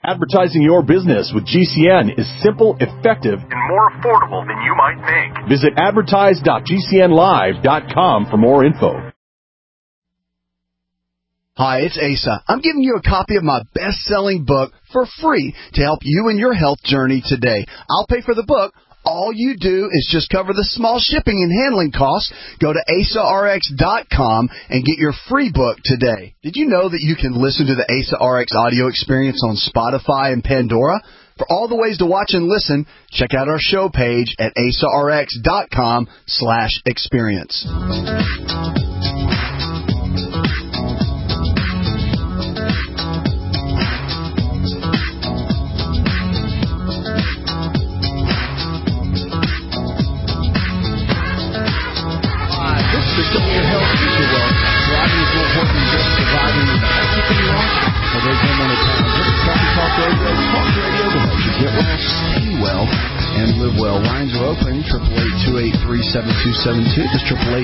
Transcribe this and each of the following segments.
Advertising your business with GCN is simple, effective, and more affordable than you might think. Visit advertise.gcnlive.com for more info. Hi, it's Asa. I'm giving you a copy of my best-selling book for free to help you in your health journey today. I'll pay for the book. All you do is just cover the small shipping and handling costs. Go to AsaRx.com and get your free book today. Did you know that you can listen to the Asa RX audio experience on Spotify and Pandora? For all the ways to watch and listen, check out our show page at AsaRx.com/experience. And live well. Lines are open, 888-283-7272. That's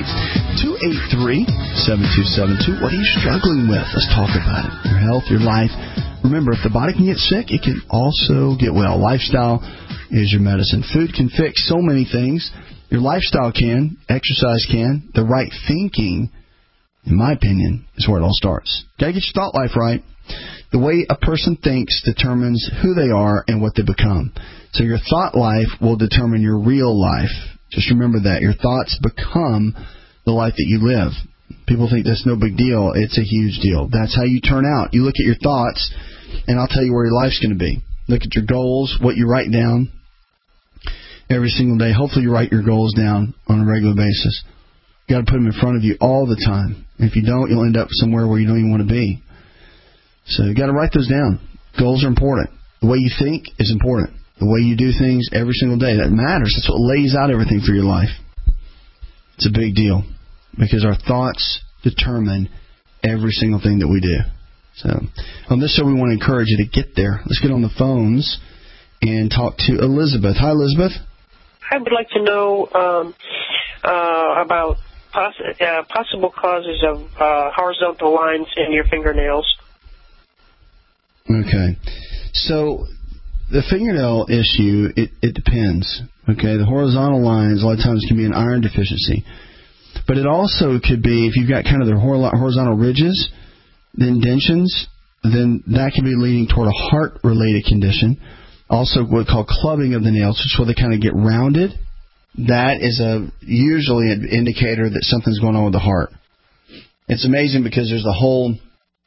888-283-7272. What are you struggling with? Let's talk about it. Your health, your life. Remember, if the body can get sick, it can also get well. Lifestyle is your medicine. Food can fix so many things. Your lifestyle can. Exercise can. The right thinking, in my opinion, is where it all starts. Got to get your thought life right. The way a person thinks determines who they are and what they become. So your thought life will determine your real life. Just remember that. Your thoughts become the life that you live. People think that's no big deal. It's a huge deal. That's how you turn out. You look at your thoughts, and I'll tell you where your life's going to be. Look at your goals, what you write down every single day. Hopefully you write your goals down on a regular basis. You got to put them in front of you all the time. And if you don't, you'll end up somewhere where you don't even want to be. So you got to write those down. Goals are important. The way you think is important. The way you do things every single day, that matters. That's what lays out everything for your life. It's a big deal because our thoughts determine every single thing that we do. So on this show, we want to encourage you to get there. Let's get on the phones and talk to Elizabeth. Hi, Elizabeth. I would like to know about possible causes of horizontal lines in your fingernails. Okay. So the fingernail issue, it depends. Okay, the horizontal lines a lot of times can be an iron deficiency. But it also could be, if you've got kind of the horizontal ridges, the indentions, then that can be leading toward a heart-related condition. Also what we call clubbing of the nails, which is where they kind of get rounded. That is usually an indicator that something's going on with the heart. It's amazing because there's a whole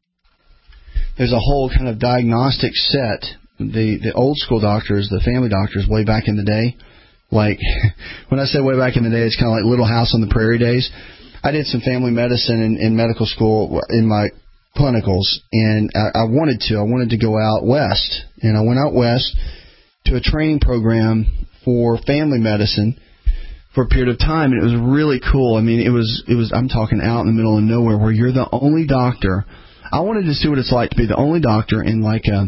kind of diagnostic set. The old school doctors, the family doctors way back in the day, like when I say way back in the day, it's kind of like Little House on the Prairie days. I did some family medicine in medical school in my clinicals, and I wanted to go out west, and I went out west to a training program for family medicine for a period of time, and it was really cool. I mean, it was I'm talking out in the middle of nowhere where you're the only doctor. I wanted to see what it's like to be the only doctor in like a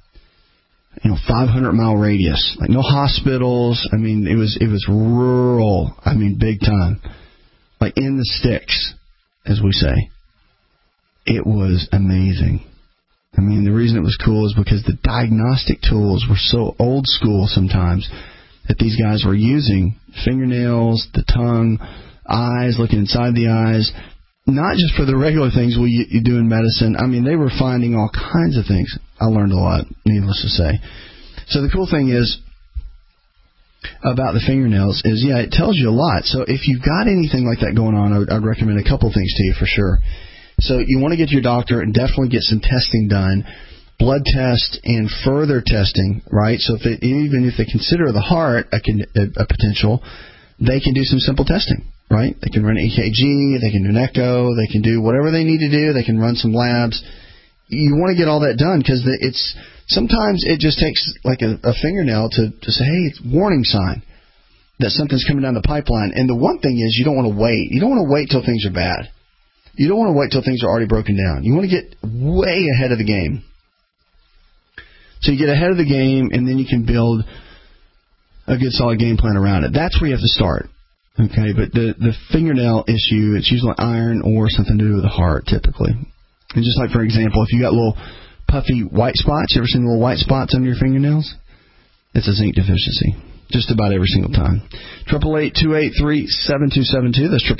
500-mile radius, like no hospitals. I mean, it was rural. I mean, big time, like in the sticks, as we say. It was amazing. I mean, the reason it was cool is because the diagnostic tools were so old school sometimes that these guys were using fingernails, the tongue, eyes, looking inside the eyes. Not just for the regular things you do in medicine. I mean, they were finding all kinds of things. I learned a lot, needless to say. So the cool thing is about the fingernails is, it tells you a lot. So if you've got anything like that going on, I'd recommend a couple things to you for sure. So you want to get to your doctor and definitely get some testing done, blood test and further testing, right? So even if they consider the heart a potential, they can do some simple testing. Right? They can run an EKG, they can do an echo, they can do whatever they need to do, they can run some labs. You want to get all that done because sometimes it just takes like a fingernail to say, hey, it's a warning sign that something's coming down the pipeline. And the one thing is you don't want to wait. You don't want to wait till things are bad. You don't want to wait till things are already broken down. You want to get way ahead of the game. So you get ahead of the game and then you can build a good solid game plan around it. That's where you have to start. Okay, but the fingernail issue, it's usually iron or something to do with the heart, typically. And just like, for example, if you got little puffy white spots? You ever seen the little white spots under your fingernails? It's a zinc deficiency. Just about every single time. 888-283-7272. That's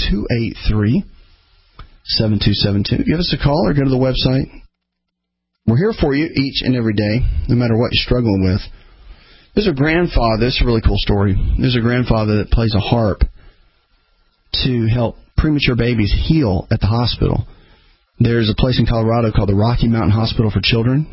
888-283-7272. Give us a call or go to the website. We're here for you each and every day, no matter what you're struggling with. There's a grandfather. This is a really cool story. There's a grandfather that plays a harp to help premature babies heal at the hospital. There's a place in Colorado called the Rocky Mountain Hospital for Children.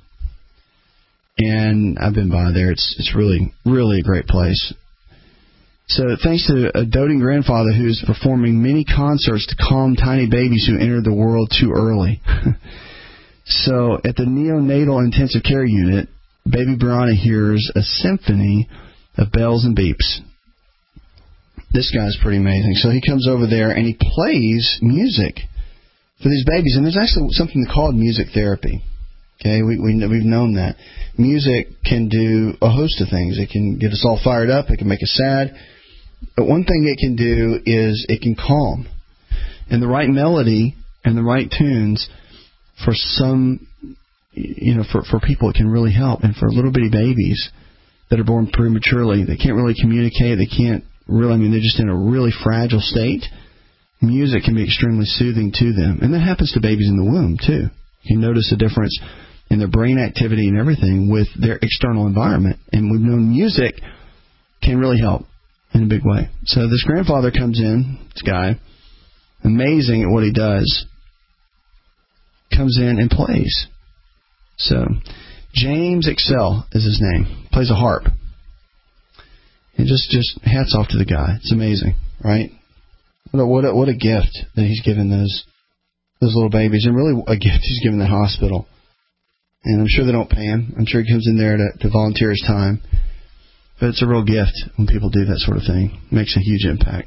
And I've been by there. It's really, really a great place. So thanks to a doting grandfather who's performing many concerts to calm tiny babies who entered the world too early. So at the neonatal intensive care unit, baby Brianna hears a symphony of bells and beeps. This guy's pretty amazing. So he comes over there and he plays music for these babies. And there's actually something called music therapy. Okay, we've known that. Music can do a host of things. It can get us all fired up. It can make us sad. But one thing it can do is it can calm. And the right melody and the right tunes for some, for people, it can really help. And for little bitty babies that are born prematurely, they can't really communicate. They can't really, they're just in a really fragile state. Music can be extremely soothing to them. And that happens to babies in the womb, too. You can notice a difference in their brain activity and everything with their external environment. And we've known music can really help in a big way. So this grandfather comes in, this guy, amazing at what he does, comes in and plays. So James Excel is his name, plays a harp. And just hats off to the guy. It's amazing, right? What a gift that he's given those little babies, and really a gift he's given the hospital. And I'm sure they don't pay him. I'm sure he comes in there to volunteer his time. But it's a real gift when people do that sort of thing. It makes a huge impact.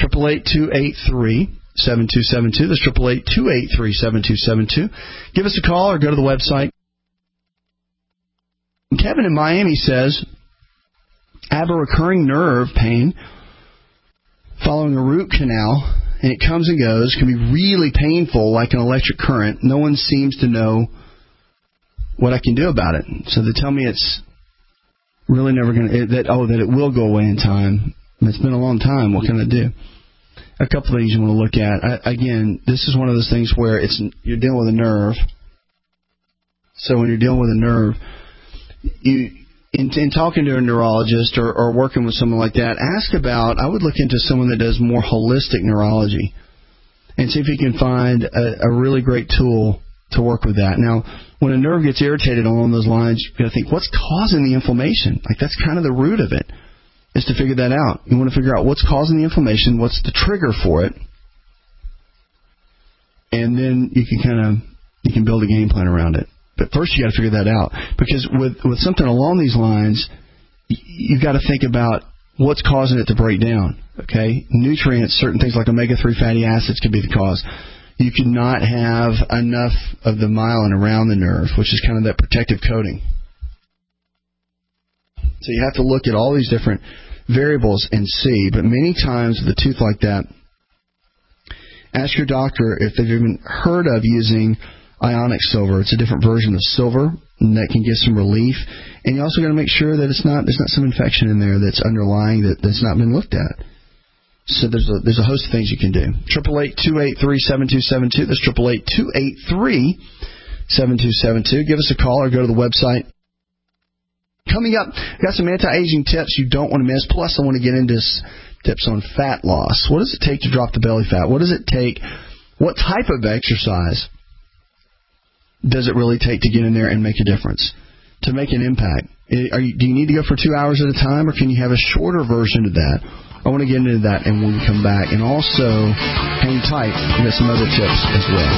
888-283-7272. That's 888-283-7272. Give us a call or go to the website. Kevin in Miami says, I have a recurring nerve pain following a root canal, and it comes and goes, can be really painful like an electric current. No one seems to know what I can do about it. So they tell me it's really never going to, that it will go away in time. It's been a long time. What can I do? A couple of things you want to look at. Again, this is one of those things where you're dealing with a nerve. So when you're dealing with a nerve, in talking to a neurologist or working with someone like that, I would look into someone that does more holistic neurology and see if you can find a really great tool to work with that. Now, when a nerve gets irritated along those lines, you've got to think, what's causing the inflammation? Like, that's kind of the root of it, is to figure that out. You want to figure out what's causing the inflammation, what's the trigger for it, and then you can build a game plan around it. But first you got to figure that out, because with something along these lines, you've got to think about what's causing it to break down. Okay, nutrients, certain things like omega-3 fatty acids could be the cause. You cannot have enough of the myelin around the nerve, which is kind of that protective coating. So you have to look at all these different variables and see. But many times with a tooth like that, ask your doctor if they've even heard of using ionic silver. It's a different version of silver, and that can give some relief. And you also got to make sure that there's not some infection in there that's underlying that's not been looked at. So there's a host of things you can do. 888-283-7272. That's 888-283-7272. Give us a call or go to the website. Coming up, we've got some anti-aging tips you don't want to miss. Plus, I want to get into tips on fat loss. What does it take to drop the belly fat? What does it take? What type of exercise does it really take to get in there and make a difference, to make an impact? Do you need to go for 2 hours at a time, or can you have a shorter version of that? I want to get into that, and when we come back, and also hang tight. We've got some other tips as well.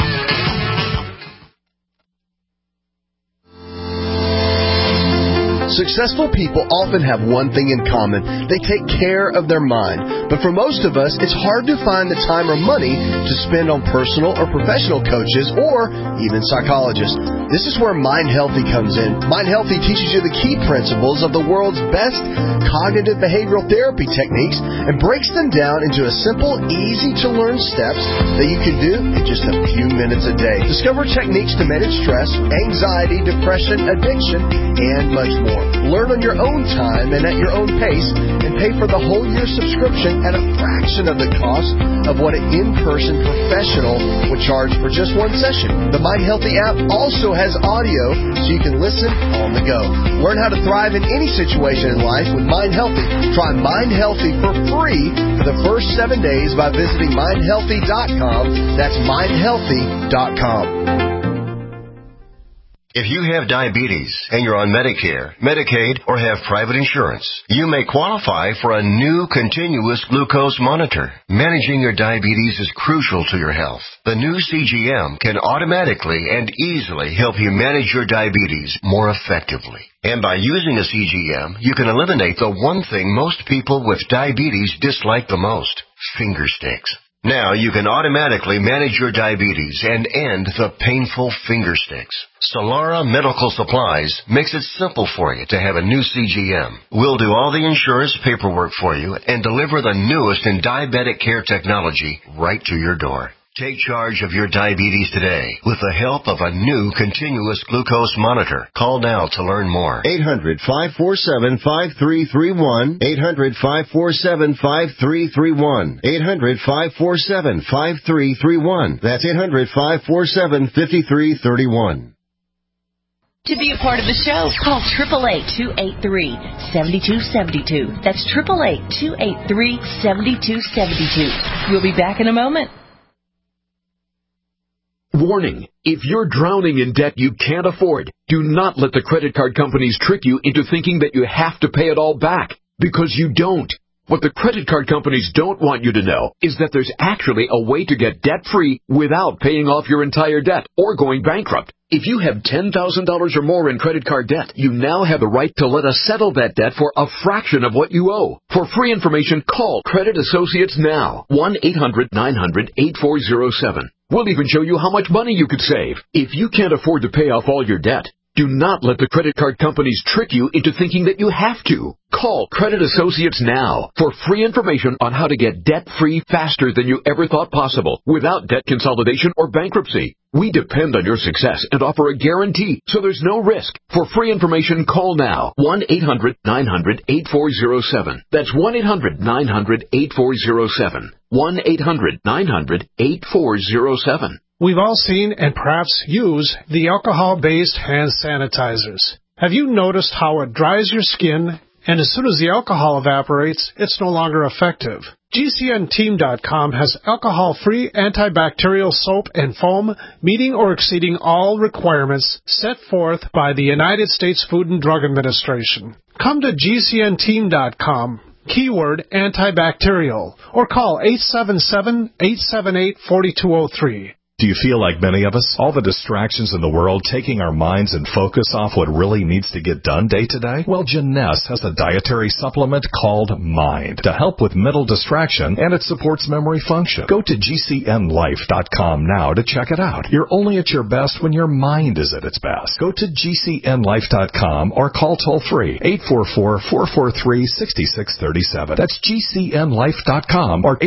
Successful people often have one thing in common. They take care of their mind. But for most of us, it's hard to find the time or money to spend on personal or professional coaches or even psychologists. This is where Mind Healthy comes in. Mind Healthy teaches you the key principles of the world's best cognitive behavioral therapy techniques and breaks them down into a simple, easy-to-learn steps that you can do in just a few minutes a day. Discover techniques to manage stress, anxiety, depression, addiction, and much more. Learn on your own time and at your own pace, and pay for the whole year subscription at a fraction of the cost of what an in-person professional would charge for just one session. The Mind Healthy app also has audio so you can listen on the go. Learn how to thrive in any situation in life with Mind Healthy. Try Mind Healthy for free for the first 7 days by visiting mindhealthy.com. That's mindhealthy.com. If you have diabetes and you're on Medicare, Medicaid, or have private insurance, you may qualify for a new continuous glucose monitor. Managing your diabetes is crucial to your health. The new CGM can automatically and easily help you manage your diabetes more effectively. And by using a CGM, you can eliminate the one thing most people with diabetes dislike the most: finger sticks. Now you can automatically manage your diabetes and end the painful finger sticks. Solara Medical Supplies makes it simple for you to have a new CGM. We'll do all the insurance paperwork for you and deliver the newest in diabetic care technology right to your door. Take charge of your diabetes today with the help of a new continuous glucose monitor. Call now to learn more. 800-547-5331. 800-547-5331. 800-547-5331. That's 800-547-5331. To be a part of the show, call 888-283-7272. That's 888-283-7272. We'll be back in a moment. Warning, if you're drowning in debt you can't afford, do not let the credit card companies trick you into thinking that you have to pay it all back, because you don't. What the credit card companies don't want you to know is that there's actually a way to get debt-free without paying off your entire debt or going bankrupt. If you have $10,000 or more in credit card debt, you now have the right to let us settle that debt for a fraction of what you owe. For free information, call Credit Associates now. 1-800-900-8407. We'll even show you how much money you could save. If you can't afford to pay off all your debt, do not let the credit card companies trick you into thinking that you have to. Call Credit Associates now for free information on how to get debt-free faster than you ever thought possible without debt consolidation or bankruptcy. We depend on your success and offer a guarantee, so there's no risk. For free information, call now. 1-800-900-8407. That's 1-800-900-8407. 1-800-900-8407. We've all seen and perhaps use the alcohol-based hand sanitizers. Have you noticed how it dries your skin, and as soon as the alcohol evaporates, it's no longer effective? GCNteam.com has alcohol-free antibacterial soap and foam meeting or exceeding all requirements set forth by the United States Food and Drug Administration. Come to GCNteam.com, keyword antibacterial, or call 877-878-4203. Do you feel like many of us? All the distractions in the world taking our minds and focus off what really needs to get done day to day? Well, Jeunesse has a dietary supplement called Mind to help with mental distraction, and it supports memory function. Go to GCNlife.com now to check it out. You're only at your best when your mind is at its best. Go to GCNlife.com or call toll-free 844-443-6637. That's GCNlife.com or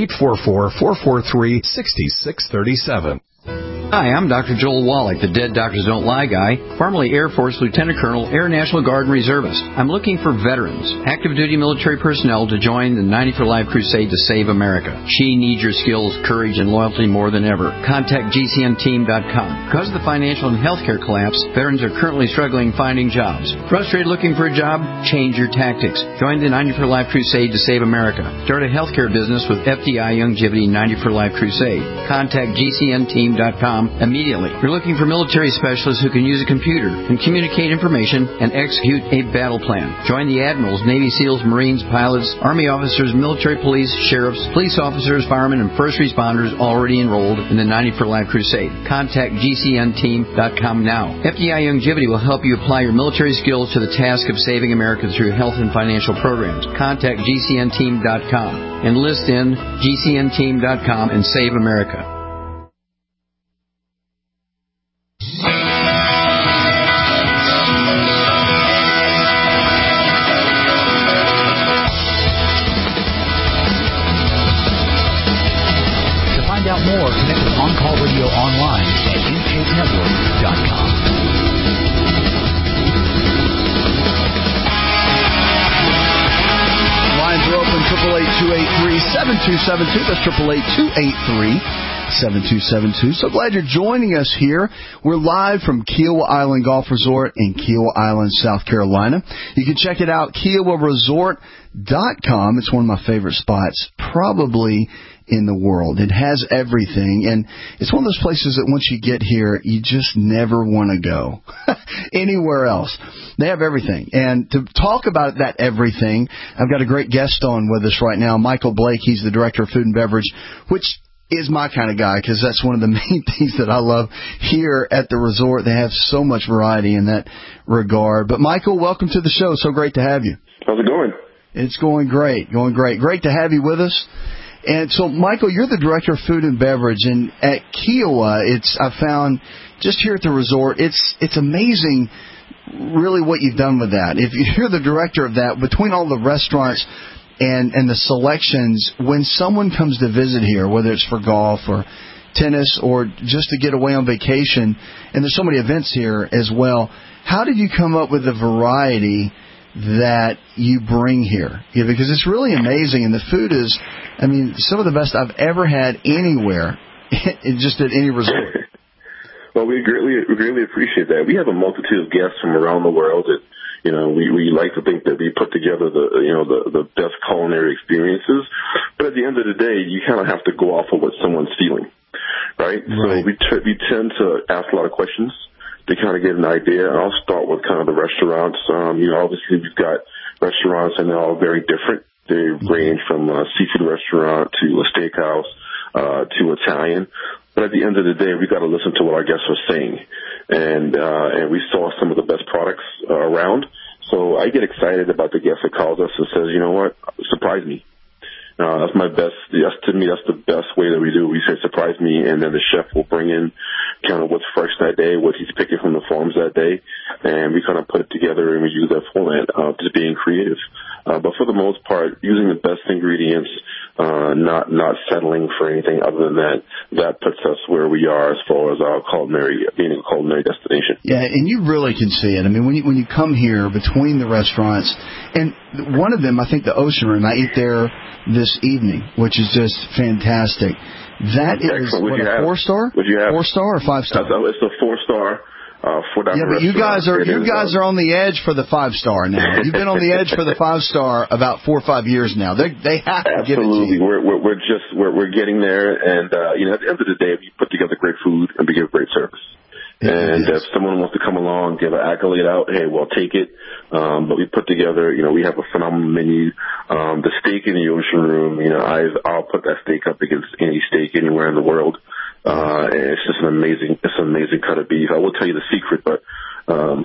844-443-6637. Hi, I'm Dr. Joel Wallach, the Dead Doctors Don't Lie guy, formerly Air Force Lieutenant Colonel, Air National Guard and Reservist. I'm looking for veterans, active duty military personnel to join the 90 for Life crusade to save America. She needs your skills, courage, and loyalty more than ever. Contact GCNteam.com. Because of the financial and healthcare collapse, veterans are currently struggling finding jobs. Frustrated looking for a job? Change your tactics. Join the 90 for Life crusade to save America. Start a healthcare business with FDI Youngevity 90 for Life crusade. Contact GCNteam.com immediately. You're looking for military specialists who can use a computer and communicate information and execute a battle plan. Join the admirals, Navy SEALs, Marines, pilots, Army officers, military police, sheriffs, police officers, firemen, and first responders already enrolled in the 90 for Life crusade. Contact GCNteam.com now. FDI Youngevity will help you apply your military skills to the task of saving America through health and financial programs. Contact GCNteam.com. Enlist in GCNteam.com and save America. 888-283-7272. That's 888-283-7272. So glad you're joining us here. We're live from Kiowa Island Golf Resort in Kiowa Island, South Carolina. You can check it out, KiowaResort.com. It's one of my favorite spots, probably in the world. It has everything, and it's one of those places that once you get here, you just never want to go anywhere else. They have everything. And to talk about that everything, I've got a great guest on with us right now, Michael Blake. He's the Director of Food and Beverage, which is my kind of guy, because that's one of the main things that I love here at the resort. They have so much variety in that regard. But Michael, welcome to the show. So great to have you. How's it going? It's going great, Great to have you with us. And so, Michael, you're the Director of Food and Beverage, and at Kiowa, I found just here at the resort, it's amazing really what you've done with that. If you're the director of that, between all the restaurants and the selections, when someone comes to visit here, whether it's for golf or tennis or just to get away on vacation, and there's so many events here as well, how did you come up with the variety that you bring here? Yeah, because it's really amazing, and the food is, some of the best I've ever had anywhere, just at any resort. Well, we greatly appreciate that. We have a multitude of guests from around the world that, we like to think that we put together the best culinary experiences. But at the end of the day, you kind of have to go off of what someone's feeling, right? So we tend to ask a lot of questions to kind of get an idea. And I'll start with kind of the restaurants. Obviously we've got restaurants and they're all very different. They range from a seafood restaurant to a steakhouse, to Italian. But at the end of the day, we got to listen to what our guests are saying. And we saw some of the best products around. So I get excited about the guest that calls us and says, you know what, surprise me. That's my best. To me, that's the best way that we do. We say surprise me, and then the chef will bring in kind of what's fresh that day, what he's picking from the farms that day, and we kind of put it together and we use that format, just being creative. But for the most part, using the best ingredients, not settling for anything other than that. That puts us where we are as far as our being a culinary destination. Yeah, and you really can see it. When you come here between the restaurants, and one of them, I think the Ocean Room, I ate there this evening, which is just fantastic. That is what, a 4-star? 4-star or 5-star? It's a 4-star. Yeah, but you guys are on the edge for the 5-star now. You've been on the edge for the 5-star about 4 or 5 years now. They have to give it to you. We're getting there, and at the end of the day, we put together great food and we give great service. And if someone wants to come along, give an accolade out, hey, we'll take it. But we put together, we have a phenomenal menu. The steak in the Ocean Room, I'll put that steak up against any steak anywhere in the world. And it's just an amazing cut of beef. I will tell you the secret, but one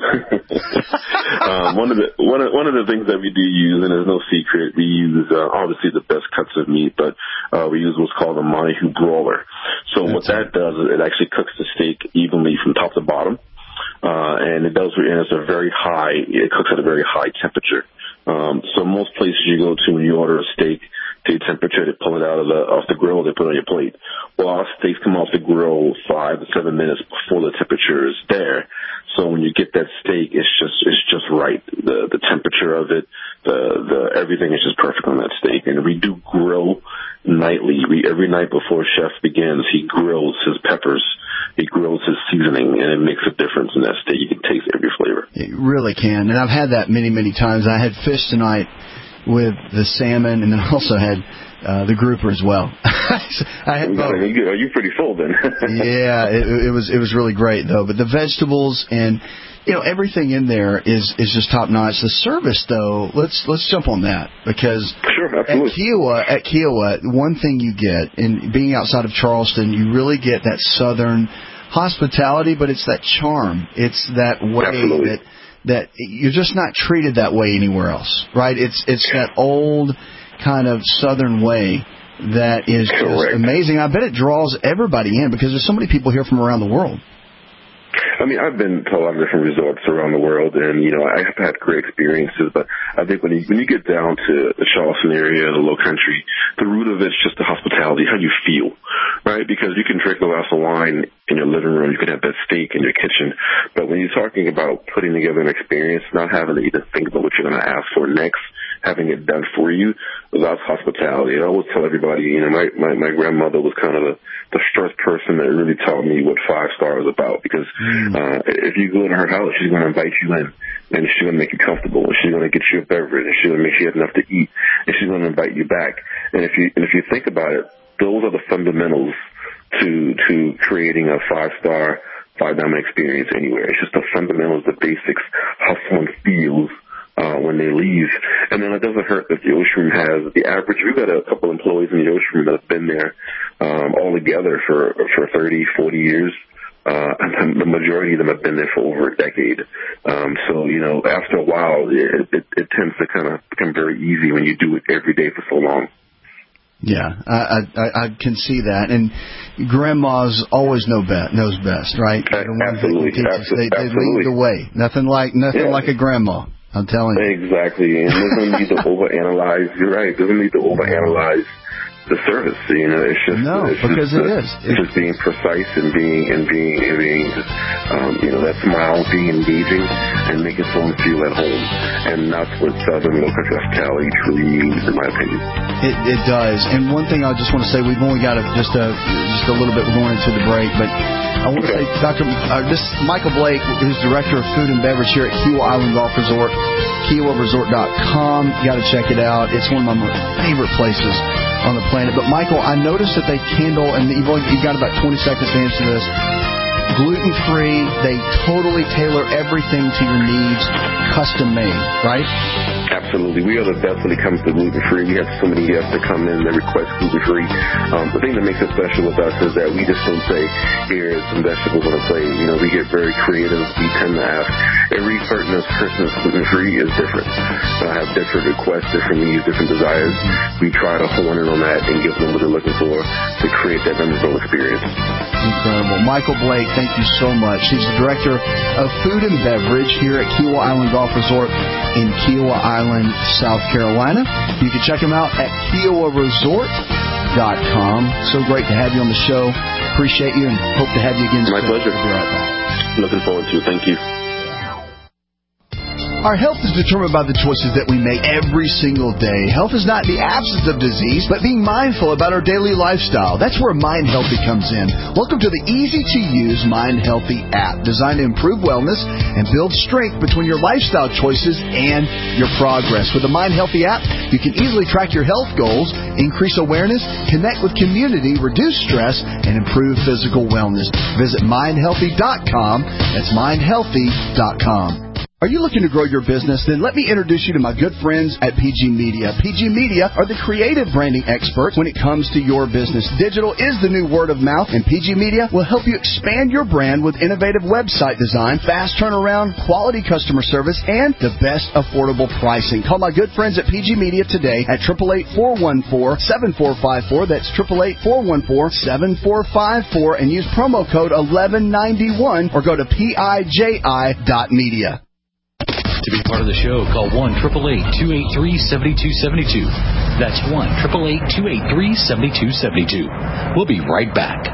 of the things that we do use, and there's no secret, we use obviously the best cuts of meat, but we use what's called a Montague broiler. So what that does is it actually cooks the steak evenly from top to bottom, and it cooks at a very high temperature. So most places you go to when you order a steak, to temperature, they pull it out off the grill, they put it on your plate. Well, our steaks come off the grill 5 to 7 minutes before the temperature is there. So when you get that steak, it's just right. The temperature of it, everything is just perfect on that steak. And we do grill nightly. Every night before chef begins, he grills his peppers. He grills his seasoning, and it makes a difference in that steak. You can taste every flavor. It really can. And I've had that many, many times. I had fish tonight with the salmon, and then I also had the grouper as well. I had both. You're pretty full then. Yeah, it was really great though. But the vegetables and everything in there is just top notch. The service though, let's jump on that, because sure, absolutely. At Kiowa, one thing you get, and being outside of Charleston, you really get that southern hospitality, but it's that charm. It's that way absolutely. that you're just not treated that way anywhere else, right? It's that old kind of southern way that is just amazing. I bet it draws everybody in because there's so many people here from around the world. I've been to a lot of different resorts around the world, and, I have had great experiences, but I think when you get down to the Charleston area, the Low Country, the root of it's just the hospitality, how you feel, right? Because you can drink a glass of wine in your living room, you can have that steak in your kitchen, but when you're talking about putting together an experience, not having to even think about what you're going to ask for next, having it done for you. That's hospitality. I always tell everybody, my grandmother was kind of the first person that really taught me what 5-star is about, because if you go to her house, she's going to invite you in, and she's going to make you comfortable, and she's going to get you a beverage, and she's going to make sure you have enough to eat, and she's going to invite you back. And if you think about it, those are the fundamentals to creating a 5-star, 5-diamond experience anywhere. It's just the fundamentals, the basics, how someone feels when they leave. And then it doesn't hurt that the Ocean Room has the average. We've got a couple employees in the Ocean Room that have been there all together for 30, 40 years. And the majority of them have been there for over a decade. So, after a while, it tends to kind of become very easy when you do it every day for so long. Yeah, I can see that. And grandmas always knows best, right? Absolutely. They lead the way. Nothing like a grandma. I'm telling you. Exactly. And doesn't need to overanalyze. You're right. Doesn't need to overanalyze the service. It's just it's just being precise and being that smile, being engaging, and making someone feel at home. And that's what Southern local hospitality truly means, in my opinion. It does. And one thing I just want to say, we've only got just a little bit. We're going into the break, but I want to say, this is Michael Blake, who's director of food and beverage here at Kiawah Island Golf Resort, KiawahResort.com. You got to check it out. It's one of my favorite places on the planet. But Michael, I noticed that they handle, and you've got about 20 seconds to answer this, gluten-free. They totally tailor everything to your needs, custom-made, right? Absolutely. We are the best when it comes to gluten-free. We have so many guests that come in that request gluten-free. The thing that makes it special with us is that we just don't say, here's some vegetables on a plate. We get very creative. We tend to have every person that's gluten-free is different. Have different requests, different needs, different desires. We try to hone in on that and give them what they're looking for to create that memorable experience. Incredible. Michael Blake, thank you so much. He's the director of food and beverage here at Kiawah Island Golf Resort in Kiawah Island, South Carolina. You can check him out at KiawahResort.com. So great to have you on the show. Appreciate you and hope to have you again soon. My pleasure. We'll be right back. Looking forward to it. Thank you. Our health is determined by the choices that we make every single day. Health is not the absence of disease, but being mindful about our daily lifestyle. That's where Mind Healthy comes in. Welcome to the easy-to-use Mind Healthy app, designed to improve wellness and build strength between your lifestyle choices and your progress. With the Mind Healthy app, you can easily track your health goals, increase awareness, connect with community, reduce stress, and improve physical wellness. Visit mindhealthy.com. That's mindhealthy.com. Are you looking to grow your business? Then let me introduce you to my good friends at PG Media. PG Media are the creative branding experts when it comes to your business. Digital is the new word of mouth, and PG Media will help you expand your brand with innovative website design, fast turnaround, quality customer service, and the best affordable pricing. Call my good friends at PG Media today at 888-414-7454. That's 888-414-7454, and use promo code 1191 or go to PIJI.media. To be part of the show, call 1-888-283-7272. That's 1-888-283-7272. We'll be right back.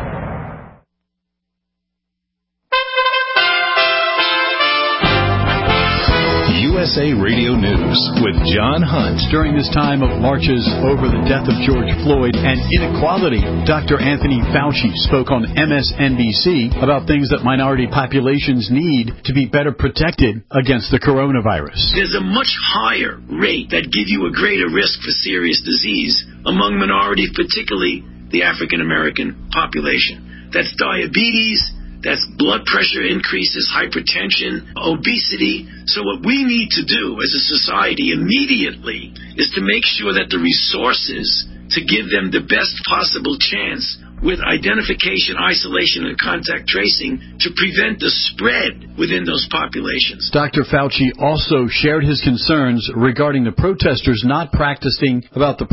USA Radio News with John Hunt. During this time of marches over the death of George Floyd and inequality, Dr. Anthony Fauci spoke on MSNBC about things that minority populations need to be better protected against the coronavirus. There's a much higher rate that give you a greater risk for serious disease among minorities, particularly the African American population. That's diabetes. That's blood pressure increases, hypertension, obesity. So what we need to do as a society immediately is to make sure that the resources to give them the best possible chance with identification, isolation, and contact tracing to prevent the spread within those populations. Dr. Fauci also shared his concerns regarding the protesters not practicing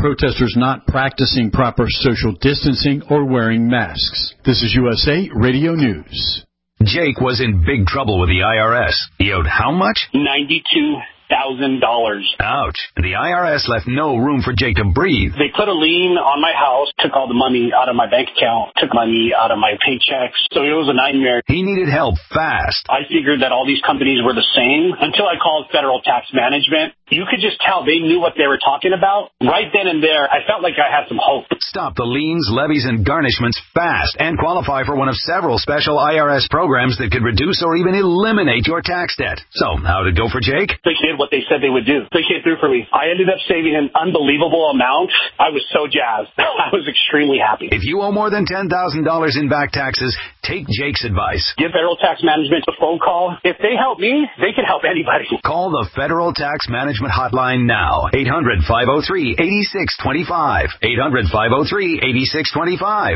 proper social distancing or wearing masks. This is USA Radio News. Jake was in big trouble with the IRS. He owed how much? $92,000. Ouch. The IRS left no room for Jake to breathe. They put a lien on my house, took all the money out of my bank account, took money out of my paychecks. So it was a nightmare. He needed help fast. I figured that all these companies were the same until I called Federal Tax Management. you could just tell they knew what they were talking about. Right then and there, I felt like I had some hope. Stop the liens, levies, and garnishments fast and qualify for one of several special IRS programs that could reduce or even eliminate your tax debt. So, how'd it go for Jake? They did what they said they would do. They came through for me. I ended up saving an unbelievable amount. I was so jazzed. I was extremely happy. If you owe more than $10,000 in back taxes, take Jake's advice. Give Federal Tax Management a phone call. If they help me, they can help anybody. Call the Federal Tax Management Hotline now. 800-503-8625. 800-503-8625.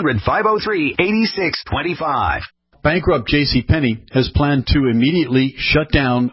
800-503-8625. Bankrupt JCPenney has planned to immediately shut down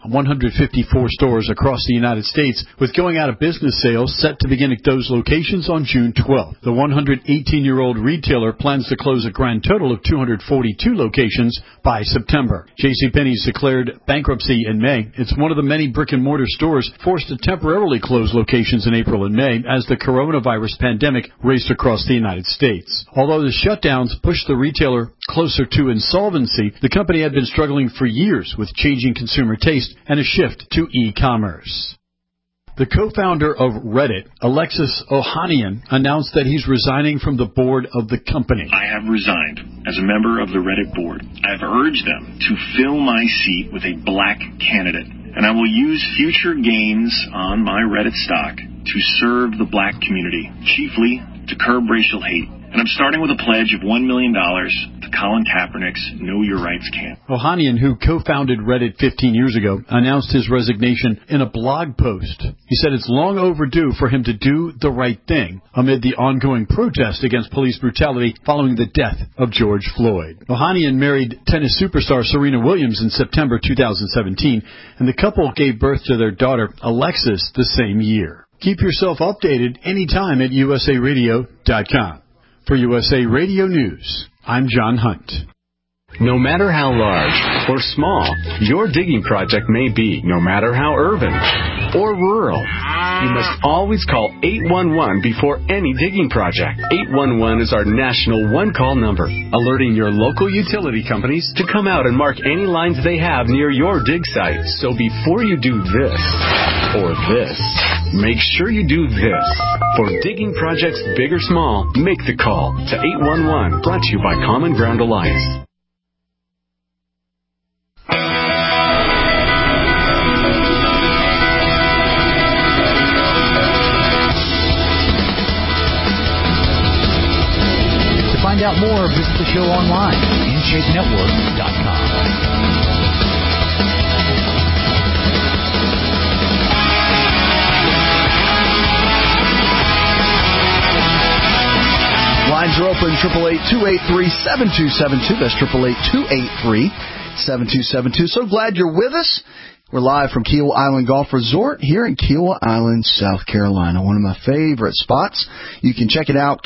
154 stores across the United States, with going out of business sales set to begin at those locations on June 12th. The 118-year-old retailer plans to close a grand total of 242 locations by September. JCPenney's declared bankruptcy in May. It's one of the many brick-and-mortar stores forced to temporarily close locations in April and May as the coronavirus pandemic raced across the United States. Although the shutdowns pushed the retailer closer to insolvency, the company had been struggling for years with changing consumer taste and a shift to e-commerce. The co-founder of Reddit, Alexis Ohanian, announced that he's resigning from the board of the company. I have resigned as a member of the Reddit board. I have urged them to fill my seat with a black candidate, and I will use future gains on my Reddit stock to serve the black community, chiefly to curb racial hate. And I'm starting with a pledge of $1 million to Colin Kaepernick's Know Your Rights camp. Ohanian, who co-founded Reddit 15 years ago, announced his resignation in a blog post. He said it's long overdue for him to do the right thing amid the ongoing protest against police brutality following the death of George Floyd. Ohanian married tennis superstar Serena Williams in September 2017, and the couple gave birth to their daughter, Alexis, the same year. Keep yourself updated anytime at usaradio.com. For USA Radio News, I'm John Hunt. No matter how large or small your digging project may be, no matter how urban or rural, you must always call 811 before any digging project. 811 is our national one-call number, alerting your local utility companies to come out and mark any lines they have near your dig site. So before you do this or this, make sure you do this. For digging projects big or small, make the call to 811, brought to you by Common Ground Alliance. To find out more, visit the show online, InShapeNetwork.com. Lines are open, 888-283-7272. That's 888-283-7272. So glad you're with us. We're live from Kiawah Island Golf Resort here in Kiawah Island, South Carolina. One of my favorite spots. You can check it out,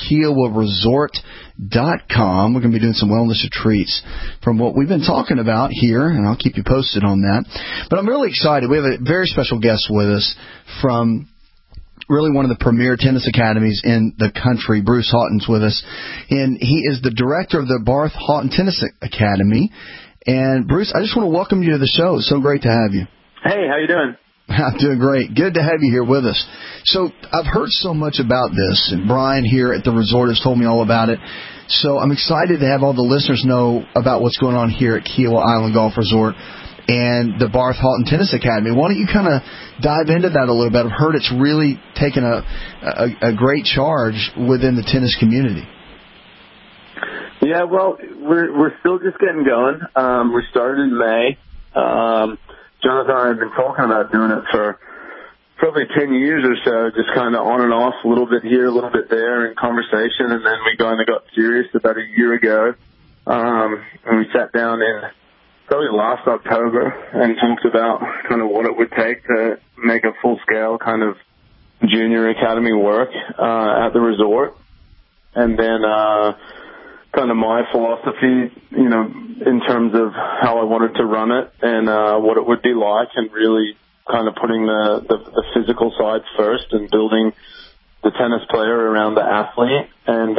KiawahResort.com. We're going to be doing some wellness retreats from what we've been talking about here, and I'll keep you posted on that. But I'm really excited. We have a very special guest with us from really one of the premier tennis academies in the country. Bruce Haughton's with us, and he is the director of the Barth Haughton Tennis Academy. And Bruce, I just want to welcome you to the show. It's so great to have you. Hey, how you doing? I'm doing great. Good to have you here with us. So I've heard so much about this, and Brian here at the resort has told me all about it. So I'm excited to have all the listeners know about what's going on here at Kiawah Island Golf Resort and the Barth Haughton Tennis Academy. Why don't you kind of dive into that a little bit? I've heard it's really taken a great charge within the tennis community. Yeah, well, we're still just getting going. We started in May. Jonathan and I have been talking about doing it for probably 10 years or so, just kind of on and off, a little bit here, a little bit there in conversation, and then we kind of got serious about a year ago. And we sat down in probably last October and talked about kind of what it would take to make a full-scale kind of junior academy work at the resort. And then kind of my philosophy, you know, in terms of how I wanted to run it and what it would be like, and really kind of putting the physical side first and building the tennis player around the athlete. And,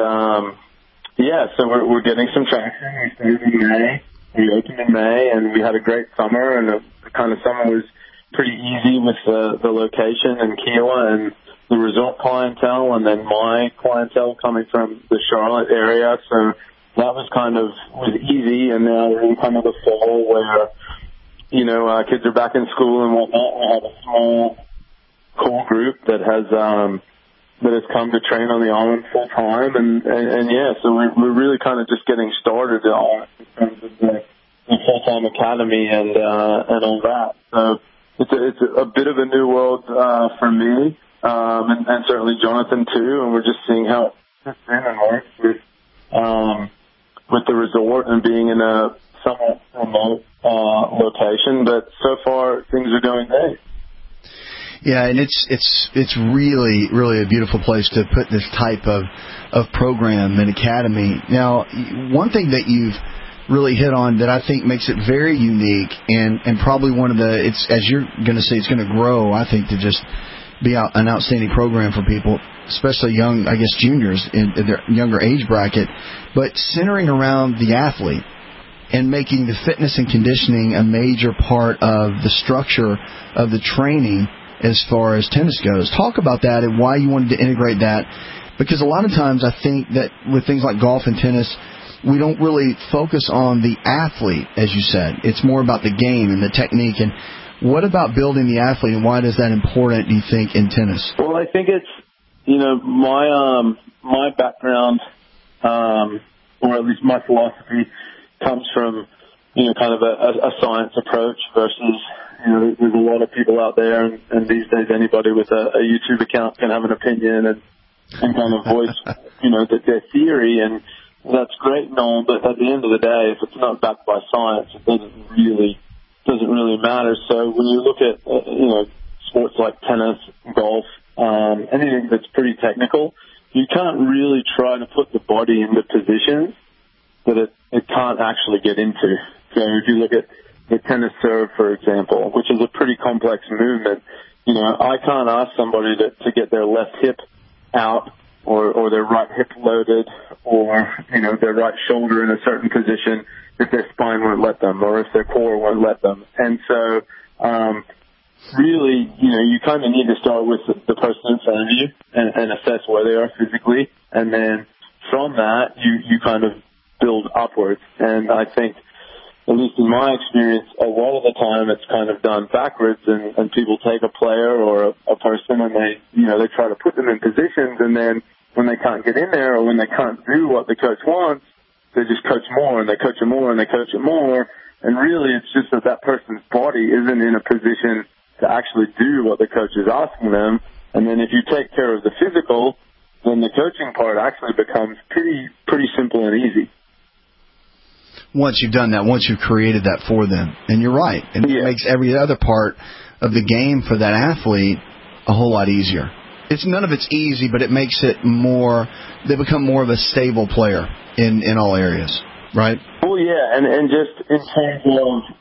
so we're getting some traction. We started in May. We opened in May, and we had a great summer, and the kind of summer was pretty easy with the location in Kiowa and the resort clientele, and then my clientele coming from the Charlotte area. So that was easy. And now we're in kind of the fall where, kids are back in school and whatnot. We have a small core group that has come to train on the island full time, and so we're really kind of just getting started in terms of the full time academy and all that. So it's a bit of a new world for me, and certainly Jonathan too. And we're just seeing how it fits in and works with the resort and being in a somewhat remote location. But so far things are going great. Yeah, and it's really, really a beautiful place to put this type of program and academy. Now, one thing that you've really hit on that I think makes it very unique and probably one of it's as you're going to say, it's going to grow, I think, to just be an outstanding program for people, especially young, I guess, juniors in their younger age bracket, but centering around the athlete and making the fitness and conditioning a major part of the structure of the training as far as tennis goes. Talk about that and why you wanted to integrate that, because a lot of times I think that with things like golf and tennis, we don't really focus on the athlete, as you said. It's more about the game and the technique. And what about building the athlete, and why is that important, do you think, in tennis? Well, I think it's, my background, or at least my philosophy, comes from, kind of a science approach versus, there's a lot of people out there, and these days anybody with a YouTube account can have an opinion and kind of voice, their theory, and that's great and all, but at the end of the day, if it's not backed by science, it doesn't really matter. So when you look at, sports like tennis, golf, anything that's pretty technical, you can't really try to put the body into positions that it can't actually get into. So if you look at the tennis serve, for example, which is a pretty complex movement, I can't ask somebody to get their left hip out or their right hip loaded or, their right shoulder in a certain position if their spine won't let them or if their core won't let them. And so, really, you kind of need to start with the person in front of you and assess where they are physically. And then from that, you kind of build upwards. And I think, at least in my experience, a lot of the time it's kind of done backwards, and people take a player or a person and they try to put them in positions, and then when they can't get in there or when they can't do what the coach wants, they just coach more and they coach it more and they coach it more. And really it's just that person's body isn't in a position to actually do what the coach is asking them. And then if you take care of the physical, then the coaching part actually becomes pretty simple and easy. Once you've done that, once you've created that for them. And you're right. And it makes every other part of the game for that athlete a whole lot easier. None of it's easy, but it makes it they become more of a stable player in all areas, right? Well, yeah, and just in terms of,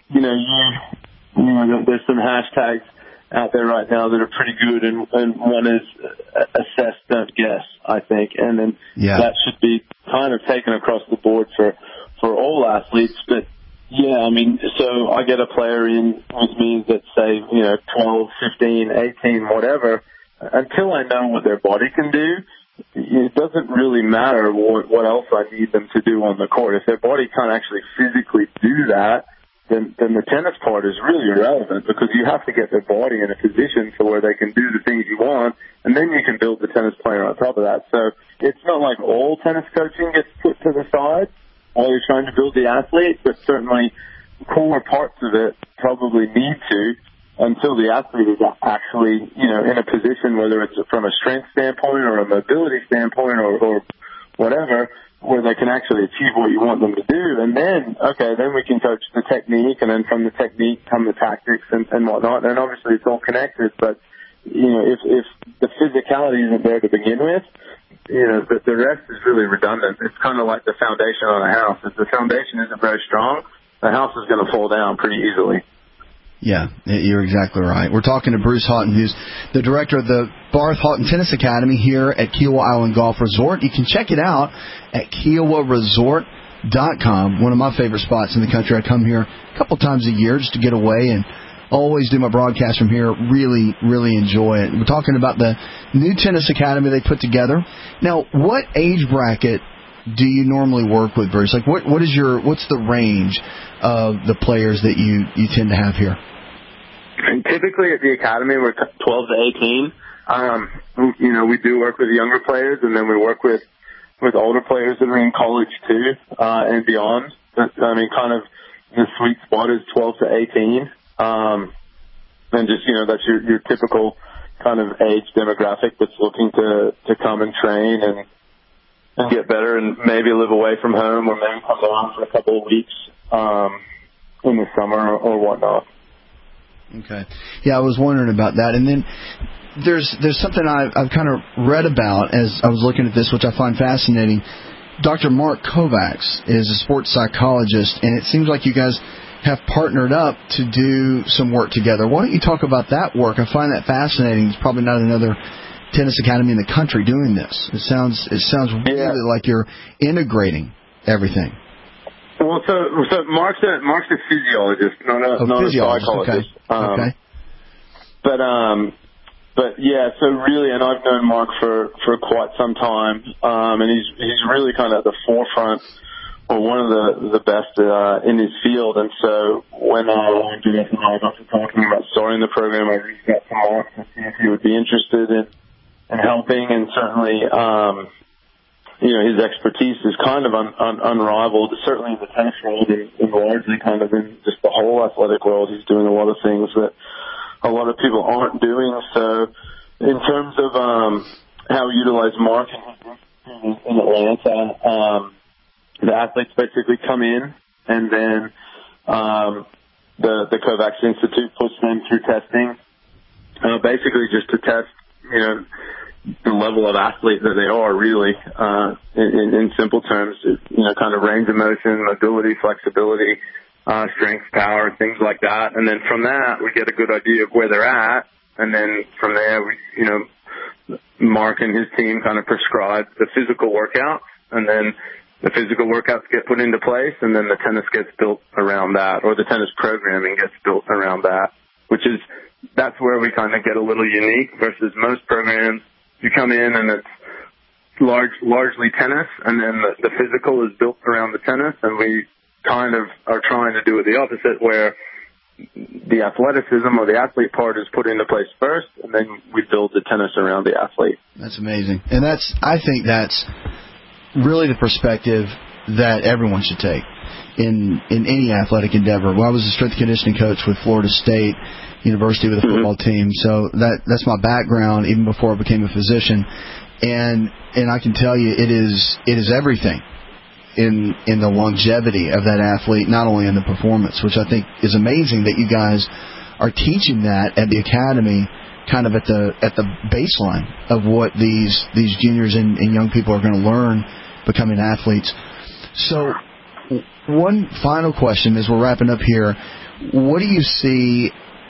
there's some hashtags out there right now that are pretty good, and one is assess, don't guess, I think. And then that should be kind of taken across the board for all athletes. But yeah, so I get a player in with me that's say, 12, 15, 18, whatever. Until I know what their body can do, it doesn't really matter what else I need them to do on the court. If their body can't actually physically do that, then the tennis part is really irrelevant, because you have to get their body in a position to where they can do the things you want, and then you can build the tennis player on top of that. So it's not like all tennis coaching gets put to the side while you're trying to build the athlete, but certainly core parts of it probably need to, until the athlete is actually, in a position, whether it's from a strength standpoint or a mobility standpoint or whatever, where they can actually achieve what you want them to do. And then we can coach the technique, and then from the technique come the tactics and whatnot. And obviously it's all connected, but, if the physicality isn't there to begin with, the rest is really redundant. It's kind of like the foundation on a house. If the foundation isn't very strong, the house is going to fall down pretty easily. Yeah, you're exactly right. We're talking to Bruce Haughton, who's the director of the Barth Haughton Tennis Academy here at Kiowa Island Golf Resort. You can check it out at KiowaResort.com, one of my favorite spots in the country. I come here a couple times a year just to get away and always do my broadcast from here. Really, really enjoy it. We're talking about the new tennis academy they put together. Now, what age bracket do you normally work with, Bruce? Like, what's the range of the players that you tend to have here? And typically at the academy, we're 12 to 18. We do work with younger players, and then we work with older players that are in college too, and beyond. Kind of the sweet spot is 12 to 18. And just, that's your typical kind of age demographic that's looking to come and train and get better and maybe live away from home or maybe come down for a couple of weeks, in the summer or whatnot. Okay. Yeah, I was wondering about that. And then there's something I've kind of read about as I was looking at this, which I find fascinating. Dr. Mark Kovacs is a sports psychologist, and it seems like you guys have partnered up to do some work together. Why don't you talk about that work? I find that fascinating. There's probably not another tennis academy in the country doing this. It sounds really like you're integrating everything. Well, so Mark's a physiologist, not a psychologist. Okay. But yeah, so really, and I've known Mark for quite some time, and he's really kind of at the forefront, or one of the best in his field. And so when Jeanette and I got to talking about starting the program, I reached out to Mark to see if he would be interested in helping, and certainly, his expertise is kind of unrivaled, certainly in the tennis world and largely kind of in just the whole athletic world. He's doing a lot of things that a lot of people aren't doing. So in terms of how we utilize Mark in Atlanta, the athletes basically come in, and then the Kovacs Institute puts them through testing, basically just to test, the level of athlete that they are, really, in simple terms, kind of range of motion, mobility, flexibility, strength, power, things like that. And then from that, we get a good idea of where they're at. And then from there, Mark and his team kind of prescribe the physical workouts, and then the physical workouts get put into place, and then the tennis gets built around that, or the tennis programming gets built around that, that's where we kind of get a little unique versus most programs. You come in and it's largely tennis, and then the physical is built around the tennis, and we kind of are trying to do it the opposite, where the athleticism or the athlete part is put into place first, and then we build the tennis around the athlete. That's amazing. And I think that's really the perspective that everyone should take in any athletic endeavor. Well, I was a strength and conditioning coach with Florida State University with a football team, so that's my background even before I became a physician. And I can tell you it is everything in the longevity of that athlete, not only in the performance, which I think is amazing that you guys are teaching that at the academy, kind of at the baseline of what these juniors and young people are going to learn becoming athletes. So one final question as we're wrapping up here. What do you see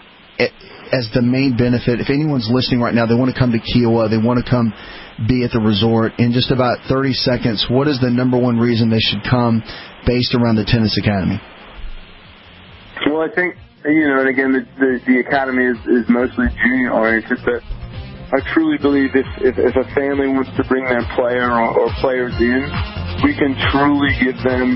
as the main benefit? If anyone's listening right now, they want to come to Kiowa, they want to come be at the resort, in just about 30 seconds, what is the number one reason they should come based around the tennis academy? Well, I think, and again, the academy is mostly junior oriented, but I truly believe if a family wants to bring their player or players in, we can truly give them,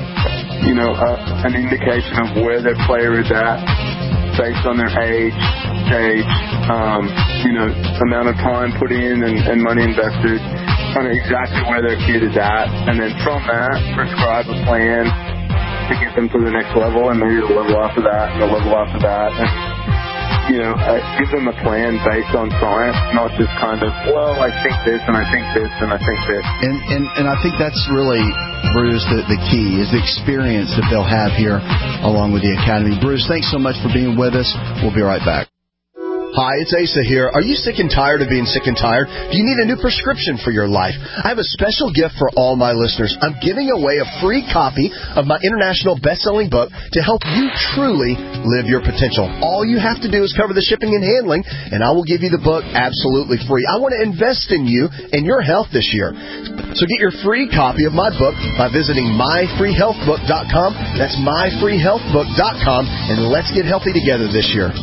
an indication of where their player is at based on their age, stage, amount of time put in and money invested, kind of exactly where their kid is at, and then from that, prescribe a plan to get them to the next level, and maybe the level after that, and the level after that, and give them a plan based on science, not just kind of, well, I think this, and I think this, and I think this. And I think that's really, Bruce, the key, is the experience that they'll have here along with the academy. Bruce, thanks so much for being with us. We'll be right back. Hi, it's Asa here. Are you sick and tired of being sick and tired? Do you need a new prescription for your life? I have a special gift for all my listeners. I'm giving away a free copy of my international best-selling book to help you truly live your potential. All you have to do is cover the shipping and handling, and I will give you the book absolutely free. I want to invest in you and your health this year. So get your free copy of my book by visiting myfreehealthbook.com. That's myfreehealthbook.com, and let's get healthy together this year.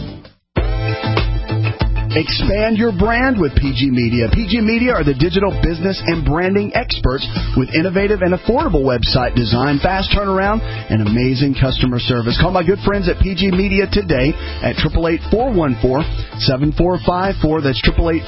Expand your brand with PG Media. PG Media are the digital business and branding experts with innovative and affordable website design, fast turnaround, and amazing customer service. Call my good friends at PG Media today at 888-414-7454. That's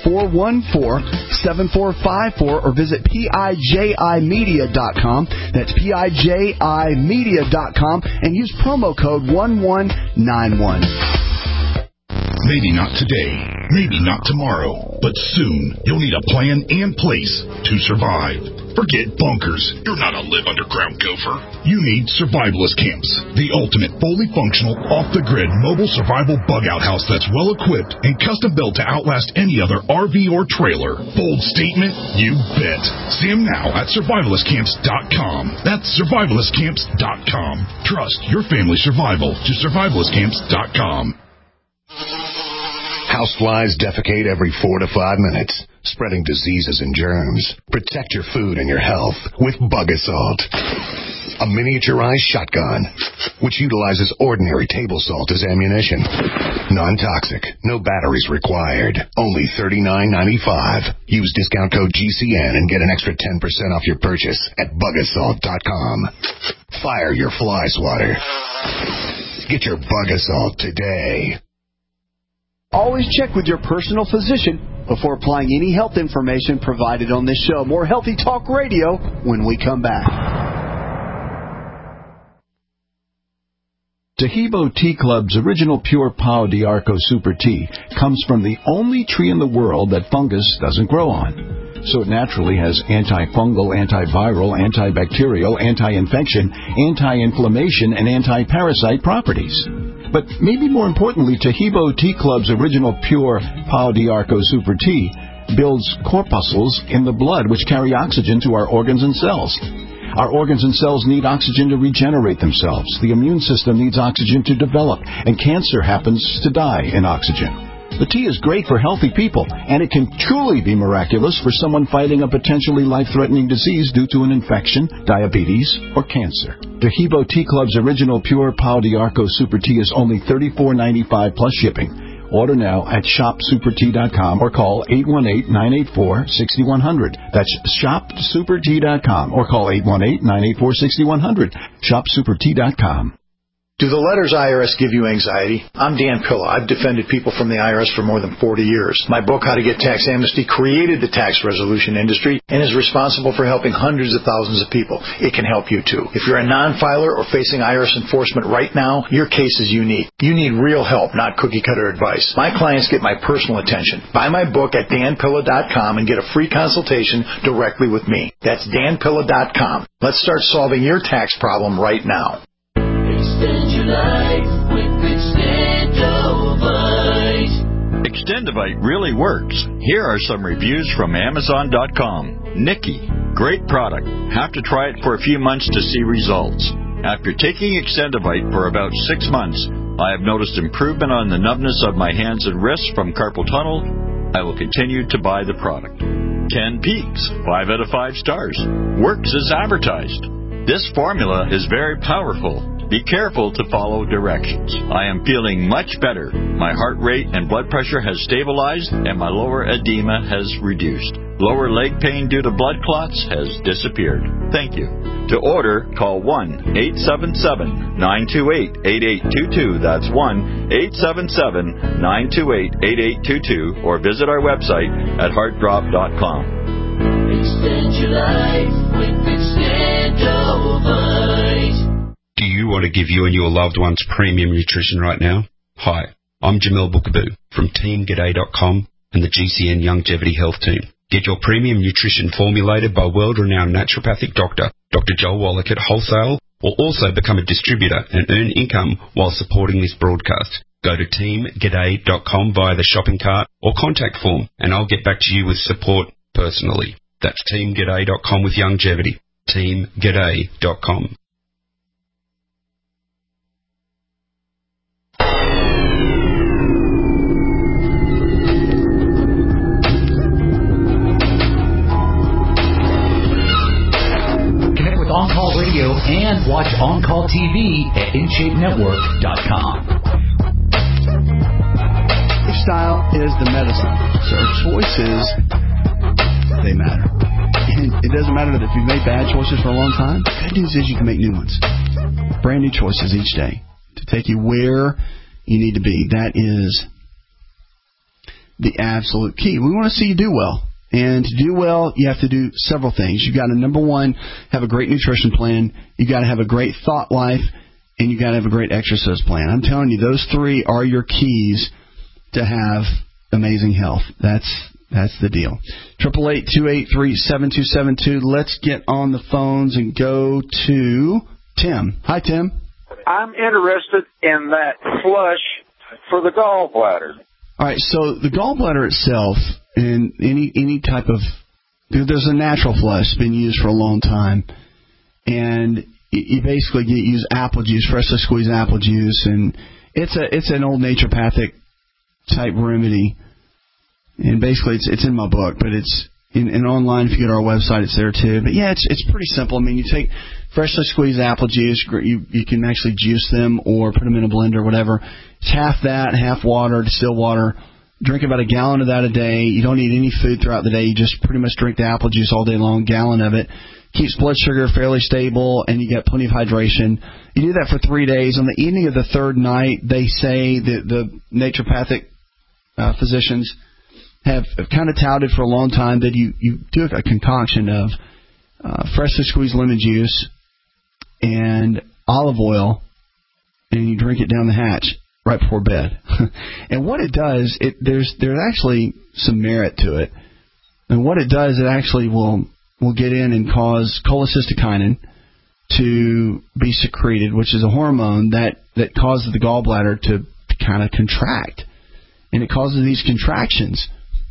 888-414-7454, or visit PIJImedia.com. That's PIJImedia.com, and use promo code 1191. Maybe not today, maybe not tomorrow, but soon you'll need a plan and place to survive. Forget bunkers. You're not a live underground gopher. You need Survivalist Camps, the ultimate fully functional, off-the-grid mobile survival bug-out house that's well-equipped and custom-built to outlast any other RV or trailer. Bold statement? You bet. See them now at survivalistcamps.com. That's survivalistcamps.com. Trust your family's survival to survivalistcamps.com. Houseflies defecate every 4 to 5 minutes, spreading diseases and germs. Protect your food and your health with Bug Assault, a miniaturized shotgun which utilizes ordinary table salt as ammunition. Non-toxic, no batteries required, only $39.95. Use discount code GCN and get an extra 10% off your purchase at bugassault.com. Fire your fly swatter. Get your Bug Assault today. Always check with your personal physician before applying any health information provided on this show. More Healthy Talk Radio when we come back. Tahibo Tea Club's original pure Pau d'Arco Super Tea comes from the only tree in the world that fungus doesn't grow on. So it naturally has antifungal, antiviral, antibacterial, anti-infection, anti-inflammation, and anti-parasite properties. But maybe more importantly, Tahibo Tea Club's original pure Pau d'Arco Super Tea builds corpuscles in the blood which carry oxygen to our organs and cells. Our organs and cells need oxygen to regenerate themselves. The immune system needs oxygen to develop, and cancer happens to die in oxygen. The tea is great for healthy people, and it can truly be miraculous for someone fighting a potentially life-threatening disease due to an infection, diabetes, or cancer. Tahibo Tea Club's original pure Pau d'Arco Super Tea is only $34.95 plus shipping. Order now at shopsupertea.com or call 818-984-6100. That's shopsupertea.com or call 818-984-6100. Shopsupertea.com. Do the letters IRS give you anxiety? I'm Dan Pilla. I've defended people from the IRS for more than 40 years. My book, How to Get Tax Amnesty, created the tax resolution industry and is responsible for helping hundreds of thousands of people. It can help you, too. If you're a non-filer or facing IRS enforcement right now, your case is unique. You need real help, not cookie-cutter advice. My clients get my personal attention. Buy my book at danpilla.com and get a free consultation directly with me. That's danpilla.com. Let's start solving your tax problem right now. Extend your life with Extendovite. Extendovite really works. Here are some reviews from Amazon.com. Nikki, great product. Have to try it for a few months to see results. After taking Extendovite for about 6 months, I have noticed improvement on the numbness of my hands and wrists from carpal tunnel. I will continue to buy the product. 10 Peaks, 5 out of 5 stars. Works as advertised. This formula is very powerful. Be careful to follow directions. I am feeling much better. My heart rate and blood pressure has stabilized, and my lower edema has reduced. Lower leg pain due to blood clots has disappeared. Thank you. To order, call 1-877-928-8822. That's 1-877-928-8822. Or visit our website at heartdrop.com. Extend your life with Extendovite. Do you want to give you and your loved ones premium nutrition right now? Hi, I'm Jamel Bookaboo from TeamGaday.com and the GCN Longevity Health Team. Get your premium nutrition formulated by world-renowned naturopathic doctor, Dr. Joel Wallach at wholesale, or also become a distributor and earn income while supporting this broadcast. Go to TeamGaday.com via the shopping cart or contact form, and I'll get back to you with support personally. That's TeamGaday.com with longevity. TeamGaday.com. and watch On-Call TV at InShapeNetwork.com. Lifestyle is the medicine. So our choices, they matter. And it doesn't matter that if you've made bad choices for a long time. The good news is you can make new ones. Brand new choices each day to take you where you need to be. That is the absolute key. We want to see you do well. And to do well, you have to do several things. You've got to, number one, have a great nutrition plan. You've got to have a great thought life. And you've got to have a great exercise plan. I'm telling you, those three are your keys to have amazing health. That's the deal. 888-283-7272. Let's get on the phones and go to Tim. Hi, Tim. I'm interested in that flush for the gallbladder. All right, so the gallbladder itself, and any type of, there's a natural flush been used for a long time, and you basically use apple juice, freshly squeezed apple juice, and it's an old naturopathic type remedy, and basically it's in my book, but it's in online. If you go to our website, it's there too. But yeah, it's pretty simple. I mean, you take freshly squeezed apple juice, you can actually juice them or put them in a blender or whatever. It's half that, half water, distilled water. Drink about a gallon of that a day. You don't eat any food throughout the day. You just pretty much drink the apple juice all day long, gallon of it. Keeps blood sugar fairly stable, and you get plenty of hydration. You do that for 3 days. On the evening of the third night, they say that the naturopathic physicians have kind of touted for a long time that you do a concoction of freshly squeezed lemon juice and olive oil, and you drink it down the hatch right before bed. And what it does, there's actually some merit to it. And what it does, it actually will get in and cause cholecystokinin to be secreted, which is a hormone that causes the gallbladder to kind of contract. And it causes these contractions.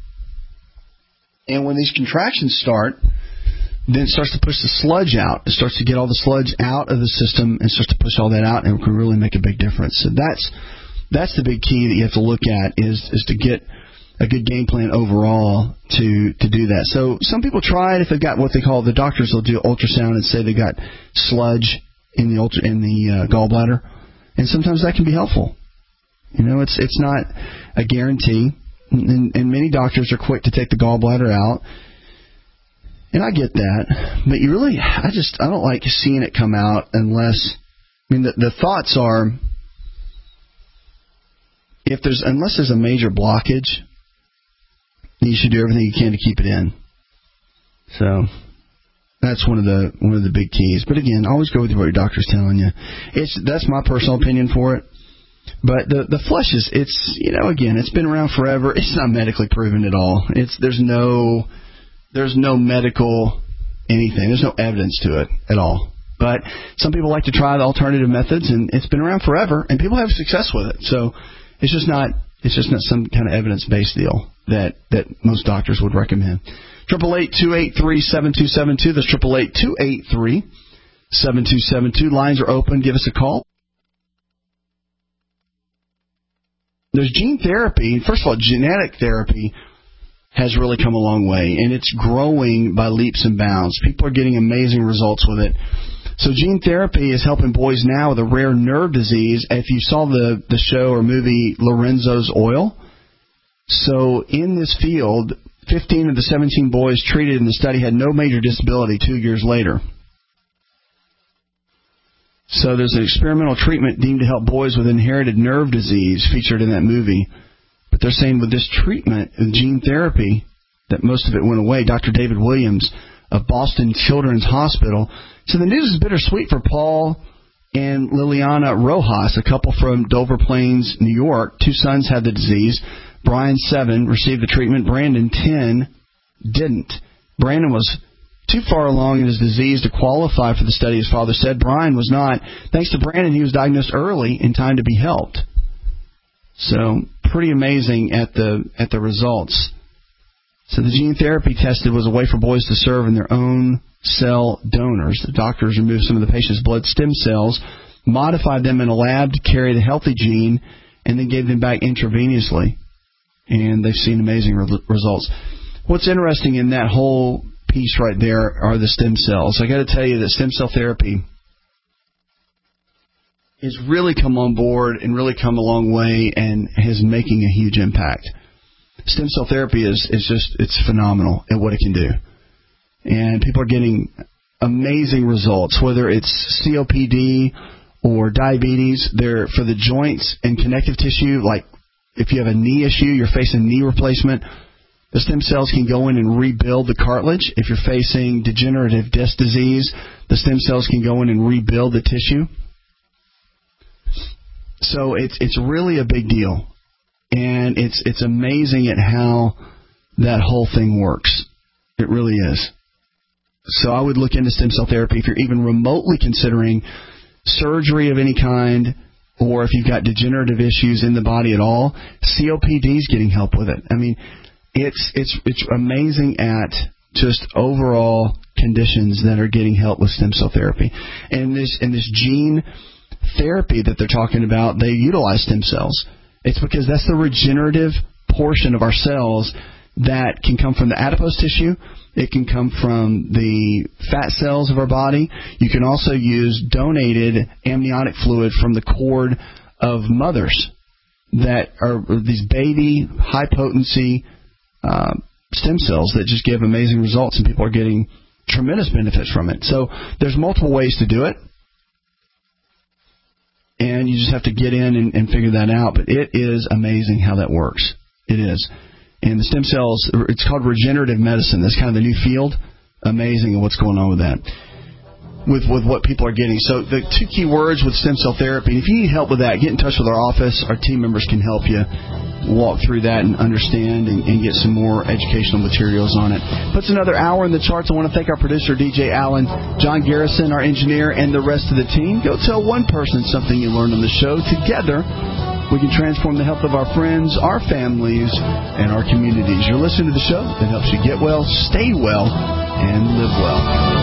And when these contractions start, then it starts to push the sludge out. It starts to get all the sludge out of the system and starts to push all that out, and it can really make a big difference. So that's the big key that you have to look at is to get a good game plan overall to do that. So some people try it if they've got what they call, the doctors will do ultrasound and say they got sludge in the gallbladder, and sometimes that can be helpful. You know, it's not a guarantee, and many doctors are quick to take the gallbladder out, and I get that, but you really, I don't like seeing it come out unless, I mean, the thoughts are, unless there's a major blockage, you should do everything you can to keep it in. So that's one of the big keys. But again, always go with what your doctor's telling you. That's my personal opinion for it. But the flush is, again, it's been around forever. It's not medically proven at all. There's no medical anything. There's no evidence to it at all. But some people like to try the alternative methods, and it's been around forever, and people have success with it. So it's just not some kind of evidence-based deal that most doctors would recommend. 888-283-7272. That's 888-283-7272. Lines are open. Give us a call. There's gene therapy. First of all, genetic therapy has really come a long way, and it's growing by leaps and bounds. People are getting amazing results with it. So gene therapy is helping boys now with a rare nerve disease. If you saw the show or movie Lorenzo's Oil, so in this field, 15 of the 17 boys treated in the study had no major disability 2 years later. So there's an experimental treatment deemed to help boys with inherited nerve disease featured in that movie. But they're saying with this treatment, gene therapy, that most of it went away. Dr. David Williams of Boston Children's Hospital. So the news is bittersweet for Paul and Liliana Rojas, a couple from Dover Plains, New York. 2 sons had the disease. Brian, 7, received the treatment. Brandon, 10, didn't. Brandon was too far along in his disease to qualify for the study, his father said. Brian was not. Thanks to Brandon, he was diagnosed early in time to be helped. So pretty amazing at the results. So the gene therapy tested was a way for boys to serve in their own cell donors. The doctors removed some of the patient's blood stem cells, modified them in a lab to carry the healthy gene, and then gave them back intravenously. And they've seen amazing results. What's interesting in that whole piece right there are the stem cells. I got to tell you that stem cell therapy has really come on board and really come a long way and is making a huge impact. Stem cell therapy it's phenomenal at what it can do. And people are getting amazing results, whether it's COPD or diabetes. They're for the joints and connective tissue, like if you have a knee issue, you're facing knee replacement, the stem cells can go in and rebuild the cartilage. If you're facing degenerative disc disease, the stem cells can go in and rebuild the tissue. So it's really a big deal. And it's amazing at how that whole thing works. It really is. So I would look into stem cell therapy if you're even remotely considering surgery of any kind, or if you've got degenerative issues in the body at all. COPD is getting help with it. I mean, it's amazing at just overall conditions that are getting help with stem cell therapy. And this gene therapy that they're talking about, they utilize stem cells. It's because that's the regenerative portion of our cells that can come from the adipose tissue. It can come from the fat cells of our body. You can also use donated amniotic fluid from the cord of mothers that are these baby, high-potency stem cells that just give amazing results, and people are getting tremendous benefits from it. So there's multiple ways to do it, and you just have to get in and figure that out. But it is amazing how that works. It is. And the stem cells, it's called regenerative medicine. That's kind of the new field. Amazing what's going on with that, with what people are getting. So the two key words with stem cell therapy, if you need help with that, get in touch with our office. Our team members can help you walk through that and understand and get some more educational materials on it. Puts another hour in the charts. I want to thank our producer, DJ Allen, John Garrison, our engineer, and the rest of the team. Go tell one person something you learned on the show. Together, we can transform the health of our friends, our families, and our communities. You're listening to the show that helps you get well, stay well, and live well.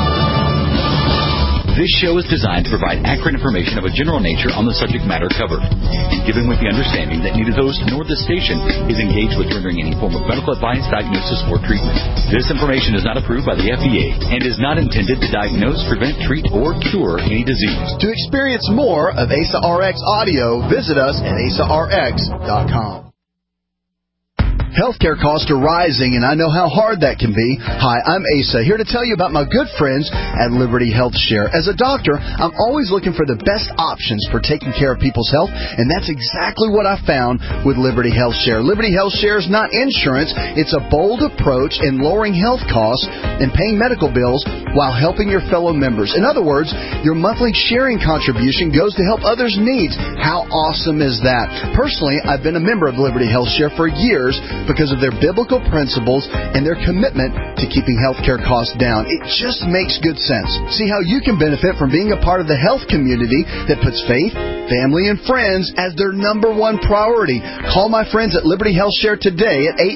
This show is designed to provide accurate information of a general nature on the subject matter covered, given with the understanding that neither host nor the station is engaged with rendering any form of medical advice, diagnosis, or treatment. This information is not approved by the FDA and is not intended to diagnose, prevent, treat, or cure any disease. To experience more of Asa RX audio, visit us at asarx.com. Healthcare costs are rising, and I know how hard that can be. Hi, I'm Asa, here to tell you about my good friends at Liberty Health Share. As a doctor, I'm always looking for the best options for taking care of people's health, and that's exactly what I found with Liberty Health Share. Liberty Health Share is not insurance. It's a bold approach in lowering health costs and paying medical bills while helping your fellow members. In other words, your monthly sharing contribution goes to help others' needs. How awesome is that? Personally, I've been a member of Liberty Health Share for years because of their biblical principles and their commitment to keeping healthcare costs down. It just makes good sense. See how you can benefit from being a part of the health community that puts faith, family, and friends as their number one priority. Call my friends at Liberty Health Share today at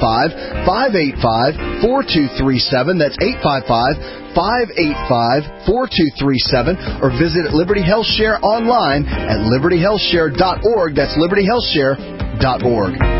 855-585-4237. That's 855-585-4237, or visit Liberty Health Share online at libertyhealthshare.org. That's libertyhealthshare.org.